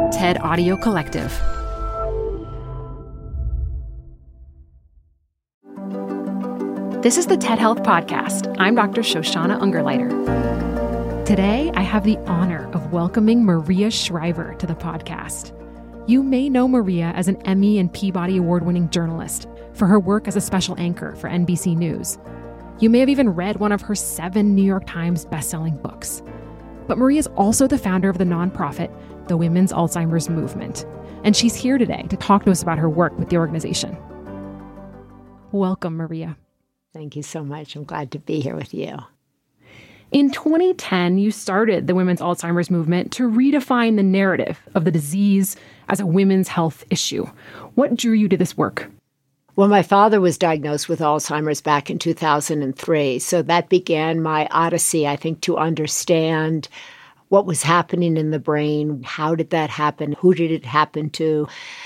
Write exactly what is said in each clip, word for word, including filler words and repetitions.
TED Audio Collective. This is the TED Health Podcast. I'm Doctor Shoshana Ungerleider. Today, I have the honor of welcoming Maria Shriver to the podcast. You may know Maria as an Emmy and Peabody Award-winning journalist for her work as a special anchor for N B C News. You may have even read one of her seven New York Times bestselling books. But Maria is also the founder of the nonprofit, the Women's Alzheimer's Movement, and she's here today to talk to us about her work with the organization. Welcome, Maria. Thank you so much. I'm glad to be here with you. In twenty ten, you started the Women's Alzheimer's Movement to redefine the narrative of the disease as a women's health issue. What drew you to this work? Well, my father was diagnosed with Alzheimer's back in two thousand three. So that began my odyssey, I think, to understand what was happening in the brain. How did that happen? Who did it happen to?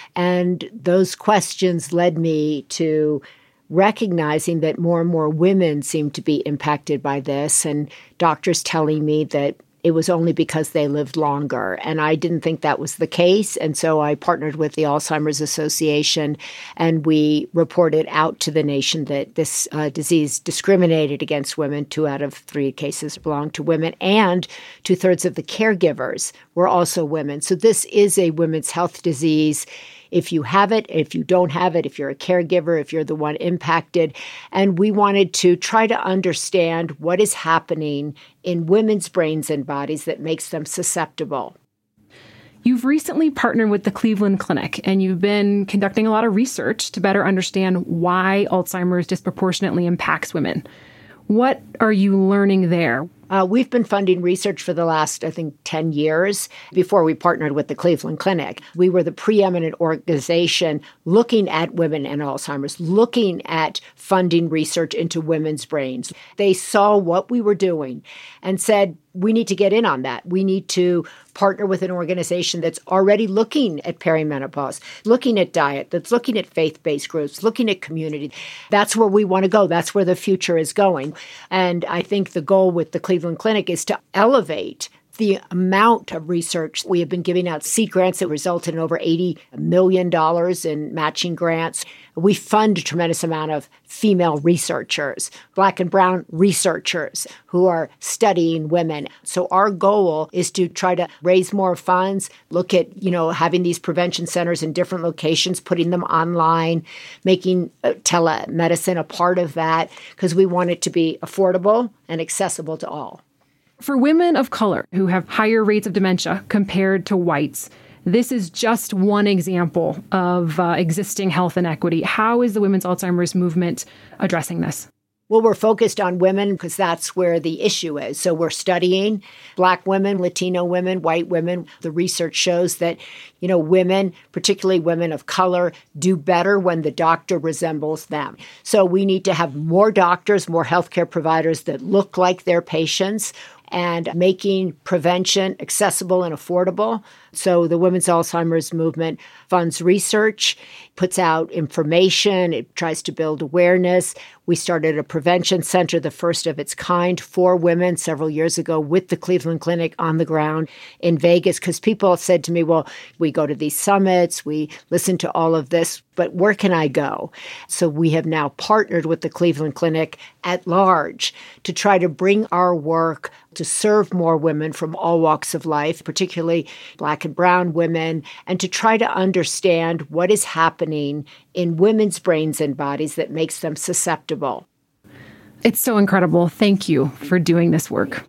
And those questions led me to recognizing that more and more women seemed to be impacted by this, and doctors telling me that it was only because they lived longer. And I didn't think that was the case. And so I partnered with the Alzheimer's Association, and we reported out to the nation that this uh, disease discriminated against women. Two out of three cases belonged to women, and two-thirds of the caregivers were also women. So this is a women's health disease. If you have it, if you don't have it, if you're a caregiver, if you're the one impacted. And we wanted to try to understand what is happening in women's brains and bodies that makes them susceptible. You've recently partnered with the Cleveland Clinic, and you've been conducting a lot of research to better understand why Alzheimer's disproportionately impacts women. What are you learning there? Uh, we've been funding research for the last, I think, ten years before we partnered with the Cleveland Clinic. We were the preeminent organization looking at women and Alzheimer's, looking at funding research into women's brains. They saw what we were doing and said, we need to get in on that. We need to partner with an organization that's already looking at perimenopause, looking at diet, that's looking at faith-based groups, looking at community. That's where we want to go. That's where the future is going. And I think the goal with the Cleveland Clinic is to elevate the amount of research. We have been giving out seed grants that resulted in over eighty million dollars in matching grants. We fund a tremendous amount of female researchers, Black and brown researchers who are studying women. So our goal is to try to raise more funds, look at, you know, having these prevention centers in different locations, putting them online, making telemedicine a part of that, because we want it to be affordable and accessible to all. For women of color who have higher rates of dementia compared to whites, this is just one example of uh, existing health inequity. How is the Women's Alzheimer's Movement addressing this? Well, we're focused on women because that's where the issue is. So we're studying Black women, Latino women, white women. The research shows that, you know, women, particularly women of color, do better when the doctor resembles them. So we need to have more doctors, more healthcare providers that look like their patients, and making prevention accessible and affordable. So the Women's Alzheimer's Movement funds research, puts out information, it tries to build awareness. We started a prevention center, the first of its kind, for women several years ago with the Cleveland Clinic on the ground in Vegas, because people said to me, well, we go to these summits, we listen to all of this, but where can I go? So we have now partnered with the Cleveland Clinic at large to try to bring our work to serve more women from all walks of life, particularly Black and brown women, and to try to understand what is happening in women's brains and bodies that makes them susceptible. It's so incredible. Thank you for doing this work.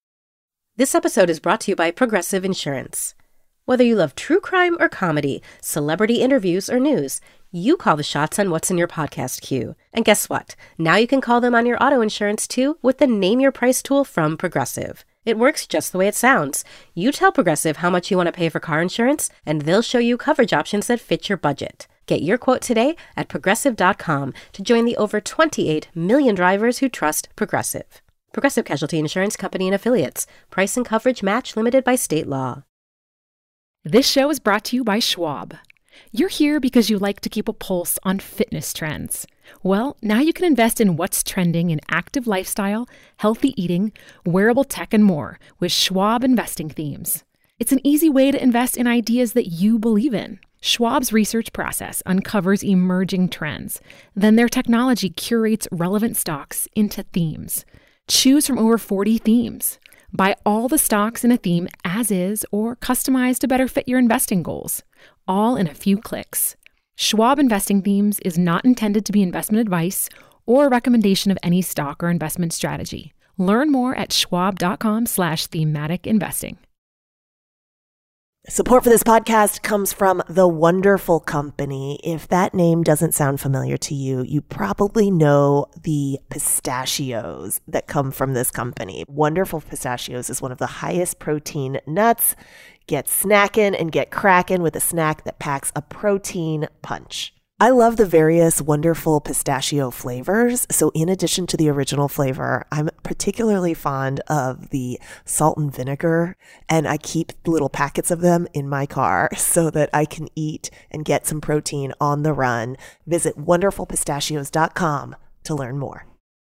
This episode is brought to you by Progressive Insurance. Whether you love true crime or comedy, celebrity interviews or news, you call the shots on what's in your podcast queue. And guess what? Now you can call them on your auto insurance too with the Name Your Price tool from Progressive. It works just the way it sounds. You tell Progressive how much you want to pay for car insurance, and they'll show you coverage options that fit your budget. Get your quote today at progressive dot com to join the over twenty-eight million drivers who trust Progressive. Progressive Casualty Insurance Company and Affiliates. Price and coverage match limited by state law. This show is brought to you by Schwab. You're here because you like to keep a pulse on fitness trends. Well, now you can invest in what's trending in active lifestyle, healthy eating, wearable tech, and more with Schwab investing themes. It's an easy way to invest in ideas that you believe in. Schwab's research process uncovers emerging trends. Then their technology curates relevant stocks into themes. Choose from over forty themes. Buy all the stocks in a theme as is or customize to better fit your investing goals, all in a few clicks. Schwab Investing Themes is not intended to be investment advice or a recommendation of any stock or investment strategy. Learn more at schwab.com slash thematic investing. Support for this podcast comes from The Wonderful Company. If that name doesn't sound familiar to you, you probably know the pistachios that come from this company. Wonderful Pistachios is one of the highest protein nuts. Get snacking and get cracking with a snack that packs a protein punch. I love the various wonderful pistachio flavors. So in addition to the original flavor, I'm particularly fond of the salt and vinegar, and I keep little packets of them in my car so that I can eat and get some protein on the run. Visit wonderful pistachios dot com to learn more.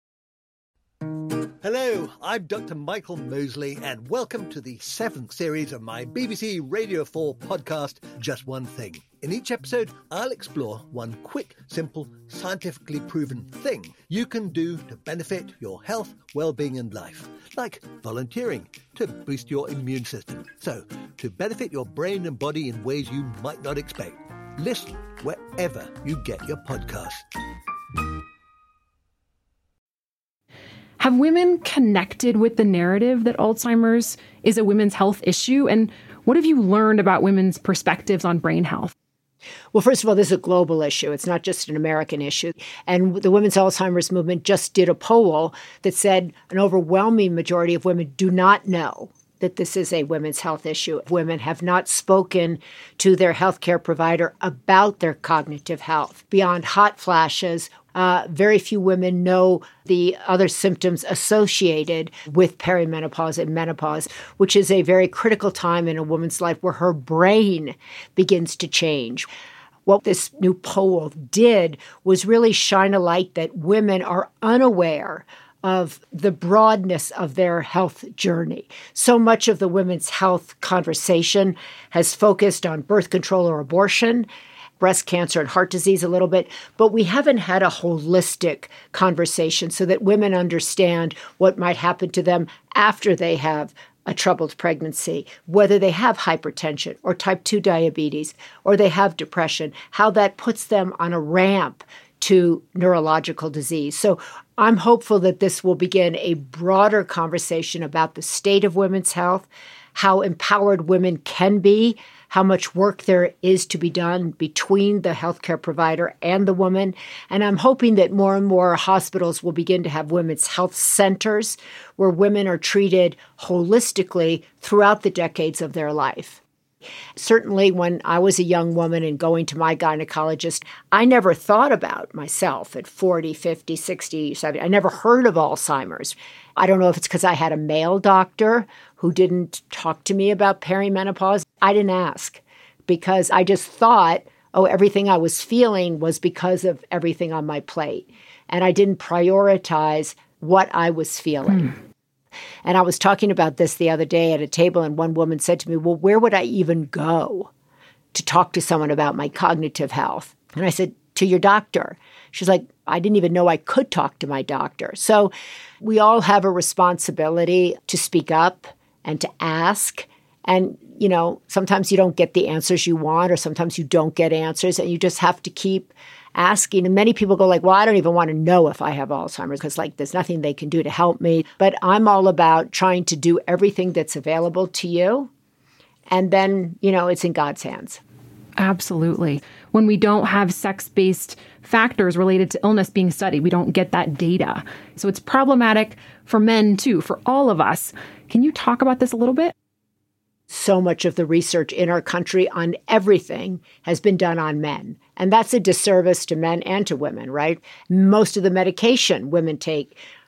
Hello, I'm Doctor Michael Mosley, and welcome to the seventh series of my B B C Radio four podcast, Just One Thing. In each episode, I'll explore one quick, simple, scientifically proven thing you can do to benefit your health, well-being and life. Like volunteering to boost your immune system. So, to benefit your brain and body in ways you might not expect. Listen wherever you get your podcasts. Have women connected with the narrative that Alzheimer's is a women's health issue? And what have you learned about women's perspectives on brain health? Well, first of all, this is a global issue. It's not just an American issue. And the Women's Alzheimer's Movement just did a poll that said an overwhelming majority of women do not know that this is a women's health issue. Women have not spoken to their healthcare provider about their cognitive health. Beyond hot flashes, uh, very few women know the other symptoms associated with perimenopause and menopause, which is a very critical time in a woman's life where her brain begins to change. What this new poll did was really shine a light that women are unaware of the broadness of their health journey. So much of the women's health conversation has focused on birth control or abortion, breast cancer and heart disease a little bit, but we haven't had a holistic conversation so that women understand what might happen to them after they have a troubled pregnancy, whether they have hypertension or type two diabetes, or they have depression, how that puts them on a ramp to neurological disease. So I'm hopeful that this will begin a broader conversation about the state of women's health, how empowered women can be, how much work there is to be done between the healthcare provider and the woman. And I'm hoping that more and more hospitals will begin to have women's health centers where women are treated holistically throughout the decades of their life. Certainly, when I was a young woman and going to my gynecologist, I never thought about myself at forty, fifty, sixty, seventy. I never heard of Alzheimer's. I don't know if it's because I had a male doctor who didn't talk to me about perimenopause. I didn't ask because I just thought, oh, everything I was feeling was because of everything on my plate. And I didn't prioritize what I was feeling. Hmm. And I was talking about this the other day at a table, and one woman said to me, well, where would I even go to talk to someone about my cognitive health? And I said, to your doctor. She's like, I didn't even know I could talk to my doctor. So we all have a responsibility to speak up and to ask. And, you know, sometimes you don't get the answers you want, or sometimes you don't get answers, and you just have to keep asking. And many people go like, well, I don't even want to know if I have Alzheimer's because like there's nothing they can do to help me. But I'm all about trying to do everything that's available to you. And then, you know, it's in God's hands. Absolutely. When we don't have sex-based factors related to illness being studied, we don't get that data. So it's problematic for men too, for all of us. Can you talk about this a little bit? So much of the research in our country on everything has been done on men. And that's a disservice to men and to women, right? Most of the medication women take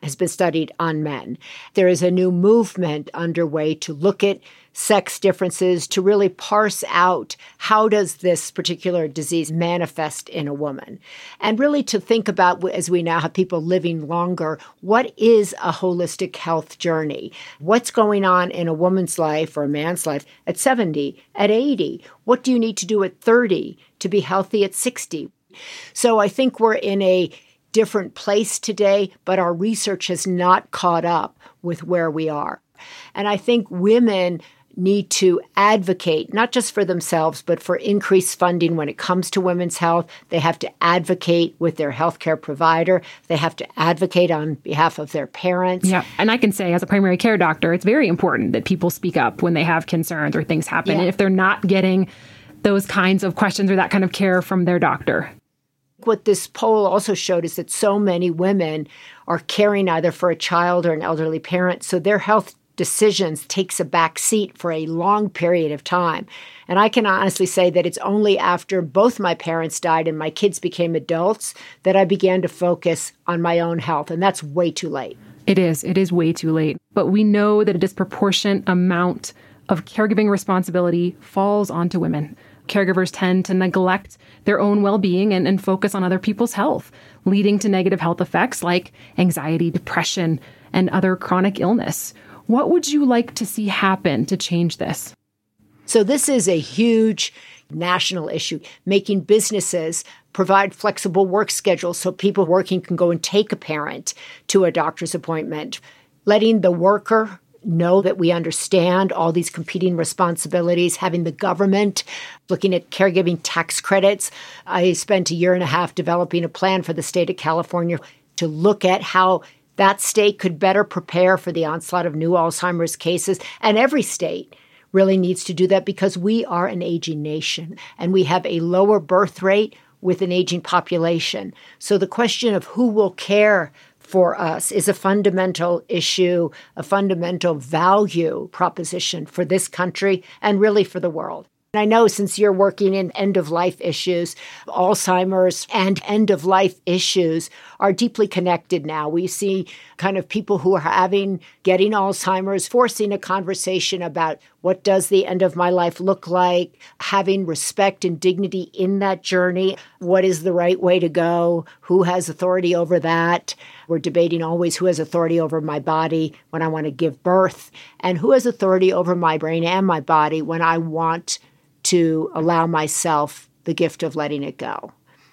has been studied on men. There is a new movement underway to look at sex differences, to really parse out how does this particular disease manifest in a woman, and really to think about, as we now have people living longer, what is a holistic health journey? What's going on in a woman's life or a man's life at seventy, at eighty? What do you need to do at thirty to be healthy at sixty? So I think we're in a different place today, but our research has not caught up with where we are. And I think women need to advocate, not just for themselves, but for increased funding when it comes to women's health. They have to advocate with their healthcare provider. They have to advocate on behalf of their parents. Yeah. And I can say, as a primary care doctor, it's very important that people speak up when they have concerns or things happen. Yeah. And if they're not getting those kinds of questions or that kind of care from their doctor. What this poll also showed is that so many women are caring either for a child or an elderly parent, so their health decisions takes a back seat for a long period of time. And I can honestly say that it's only after both my parents died and my kids became adults that I began to focus on my own health. And that's way too late. It is. It is way too late. But we know that a disproportionate amount of caregiving responsibility falls onto women. Caregivers tend to neglect their own well-being and, and focus on other people's health, leading to negative health effects like anxiety, depression, and other chronic illness. What would you like to see happen to change this? So this is a huge national issue, making businesses provide flexible work schedules so people working can go and take a parent to a doctor's appointment, letting the worker know that we understand all these competing responsibilities, having the government looking at caregiving tax credits. I spent a year and a half developing a plan for the state of California to look at how that state could better prepare for the onslaught of new Alzheimer's cases. And every state really needs to do that because we are an aging nation and we have a lower birth rate with an aging population. So the question of who will care for us is a fundamental issue, a fundamental value proposition for this country and really for the world. I know since you're working in end-of-life issues, Alzheimer's and end-of-life issues are deeply connected now. We see kind of people who are having, getting Alzheimer's, forcing a conversation about what does the end of my life look like, having respect and dignity in that journey. What is the right way to go? Who has authority over that? We're debating always who has authority over my body when I want to give birth, and who has authority over my brain and my body when I want to allow myself the gift of letting it go.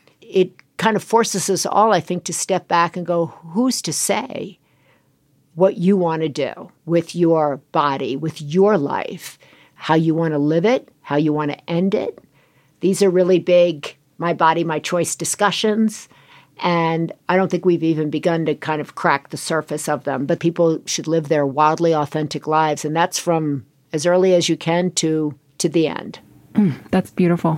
It kind of forces us all, I think, to step back and go, who's to say what you want to do with your body, with your life, how you want to live it, how you want to end it? These are really big my body, my choice discussions. And I don't think we've even begun to kind of crack the surface of them. But people should live their wildly authentic lives. And that's from as early as you can to, to the end. Mm, that's beautiful.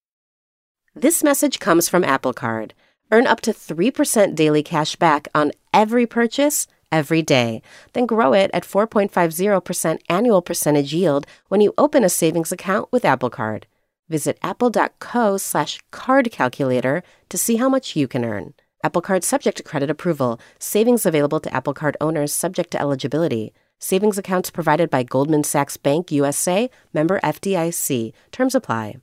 This message comes from Apple Card. Earn up to three percent daily cash back on every purchase every day. Then grow it at four point five zero percent annual percentage yield when you open a savings account with Apple Card. Visit apple.co slash card calculator to see how much you can earn. Apple Card subject to credit approval. Savings available to Apple Card owners subject to eligibility. Savings accounts provided by Goldman Sachs Bank U S A, member F D I C. Terms apply.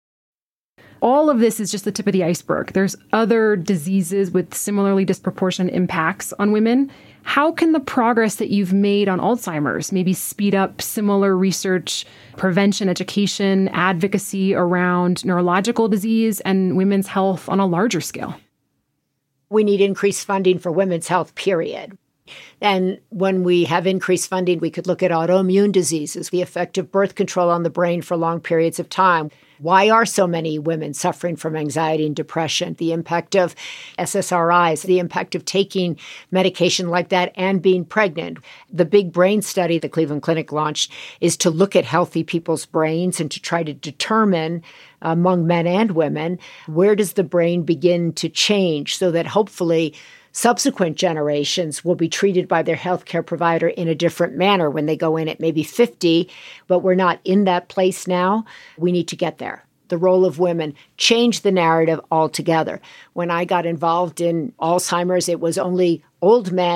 All of this is just the tip of the iceberg. There's other diseases with similarly disproportionate impacts on women. How can the progress that you've made on Alzheimer's maybe speed up similar research, prevention, education, advocacy around neurological disease and women's health on a larger scale? We need increased funding for women's health, period. And when we have increased funding, we could look at autoimmune diseases, the effect of birth control on the brain for long periods of time. Why are so many women suffering from anxiety and depression? The impact of S S R Is, the impact of taking medication like that and being pregnant. The big brain study the Cleveland Clinic launched is to look at healthy people's brains and to try to determine among men and women, where does the brain begin to change so that hopefully subsequent generations will be treated by their healthcare provider in a different manner when they go in at maybe fifty, but we're not in that place now. We need to get there. The role of women, change the narrative altogether. When I got involved in Alzheimer's, it was only old men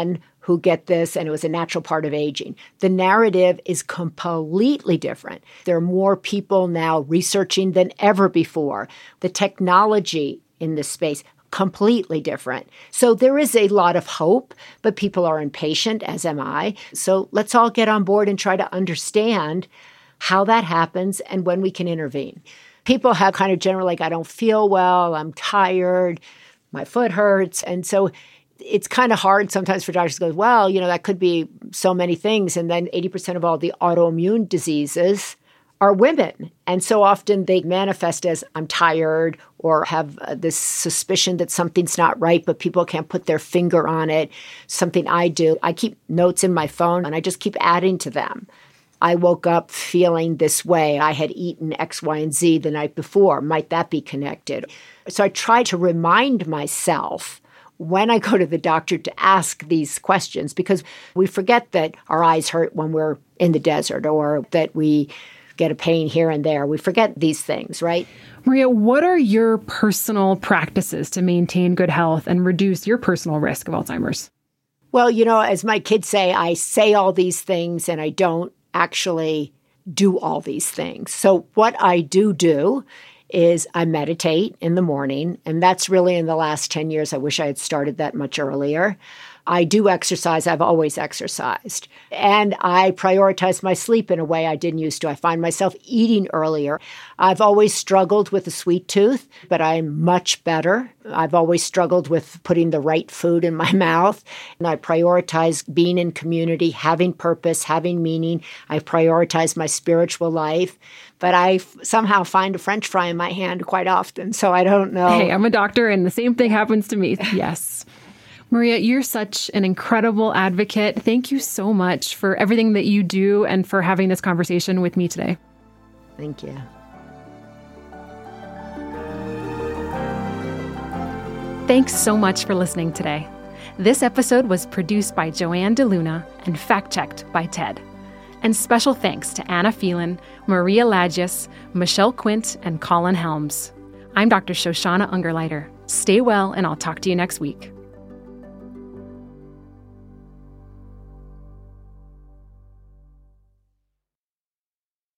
who get this and it was a natural part of aging. The narrative is completely different. There are more people now researching than ever before. The technology in this space, completely different. So there is a lot of hope, but people are impatient, as am I. So let's all get on board and try to understand how that happens and when we can intervene. People have kind of generally like, I don't feel well, I'm tired, my foot hurts. And so it's kind of hard sometimes for doctors to go, well, you know, that could be so many things. And then eighty percent of all the autoimmune diseases are women. And so often they manifest as I'm tired or have uh, this suspicion that something's not right, but people can't put their finger on it. Something I do, I keep notes in my phone and I just keep adding to them. I woke up feeling this way. I had eaten X, Y, and Z the night before. Might that be connected? So I try to remind myself when I go to the doctor to ask these questions, because we forget that our eyes hurt when we're in the desert or that we get a pain here and there. We forget these things, right? Maria, what are your personal practices to maintain good health and reduce your personal risk of Alzheimer's? Well, you know, as my kids say, I say all these things and I don't actually do all these things. So what I do do is I meditate in the morning, and that's really in the last ten years. I wish I had started that much earlier. I do exercise. I've always exercised. And I prioritize my sleep in a way I didn't used to. I find myself eating earlier. I've always struggled with a sweet tooth, but I'm much better. I've always struggled with putting the right food in my mouth. And I prioritize being in community, having purpose, having meaning. I prioritize my spiritual life. But I f- somehow find a French fry in my hand quite often. So I don't know. Hey, I'm a doctor and the same thing happens to me. Yes. Maria, you're such an incredible advocate. Thank you so much for everything that you do and for having this conversation with me today. Thank you. Thanks so much for listening today. This episode was produced by Joanne DeLuna and fact-checked by Ted. And special thanks to Anna Phelan, Maria Lagius, Michelle Quint, and Colin Helms. I'm Doctor Shoshana Ungerleider. Stay well, and I'll talk to you next week.